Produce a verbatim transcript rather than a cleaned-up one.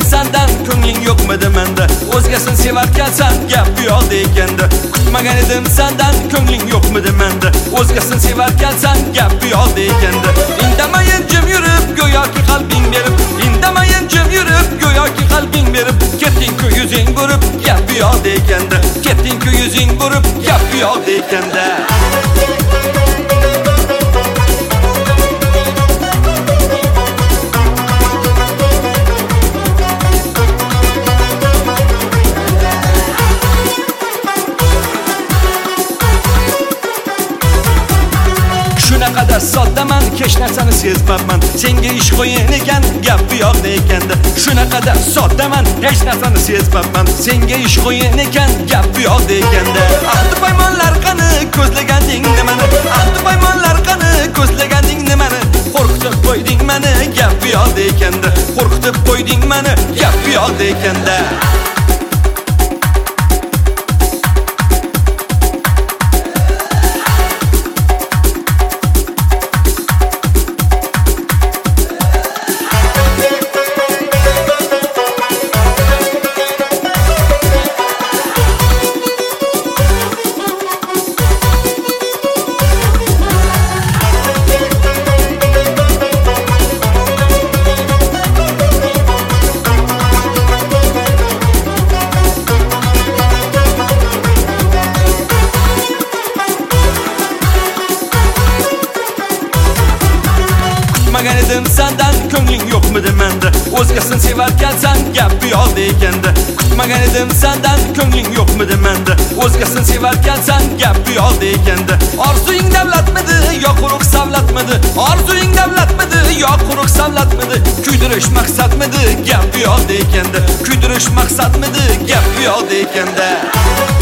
sendan ko'ngling yo'qmidi menda o'zgasini sevarkansan gap bu yoqda ekanda kutmagan edim sendan ko'ngling yo'qmidi menda o'zgasini sevarkansan gap bu yoqda ekanda indamayin jim yurib go'yoki qalbing berib indamayin jim yurib go'yoki qalbing berib ketding-ku yuzing burib gap bu yoqda ekanda ketding-ku yuzing burib gap bu yoqda ekanda Shunaqada soddaman, hech narsani sezmabman. Senga ish qo'yin ekan, gap bu yoqda ekanda. Shunaqada soddaman, hech narsani sezmabman. Senga ish qo'yin ekan, gap bu yoqda ekanda. Ahdi paymonlar qani, ko'zlaganding nimani? Ahdi paymonlar qani, ko'zlaganding nimani? Qo'rqitib qo'yding meni, gap bu yoqda ekanda. Qo'rqitib qo'yding meni, gap bu yoqda ekanda. Kutmagan edim sendan ko'ngling yo'qmidi menda o'zgasini sevarkansan gap bu yoqda ekanda kutmagan edim sendan ko'ngling yo'qmidi menda o'zgasini sevarkansan gap bu yoqda ekanda orzuying davlatmidi yo quruq savlatmidi orzuying davlatmidi yo quruq savlatmidi kuydirish maqsadmidi gap bu yoqda ekanda kuydirish maqsadmidi gap bu yoqda ekanda